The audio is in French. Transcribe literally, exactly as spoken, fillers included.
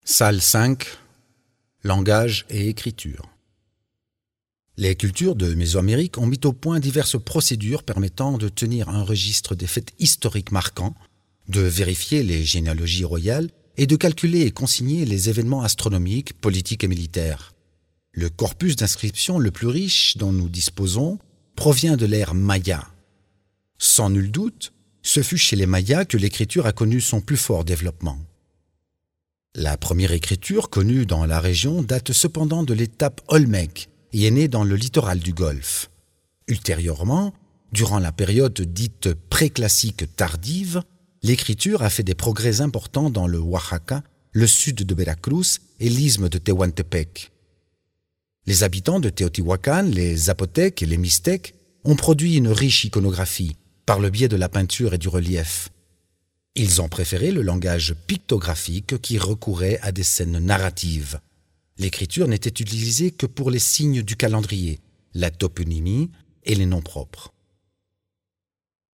Salle cinq. Langage et écriture. Les cultures de Mésoamérique ont mis au point diverses procédures permettant de tenir un registre des faits historiques marquants, de vérifier les généalogies royales et de calculer et consigner les événements astronomiques, politiques et militaires. Le corpus d'inscriptions le plus riche dont nous disposons provient de l'ère Maya. Sans nul doute, ce fut chez les Mayas que l'écriture a connu son plus fort développement. La première écriture connue dans la région date cependant de l'étape Olmèque et est née dans le littoral du Golfe. Ultérieurement, durant la période dite préclassique tardive, l'écriture a fait des progrès importants dans le Oaxaca, le sud de Veracruz et l'isthme de Tehuantepec. Les habitants de Teotihuacan, les Zapotèques et les Mixtèques ont produit une riche iconographie par le biais de la peinture et du relief. Ils ont préféré le langage pictographique qui recourait à des scènes narratives. L'écriture n'était utilisée que pour les signes du calendrier, la toponymie et les noms propres.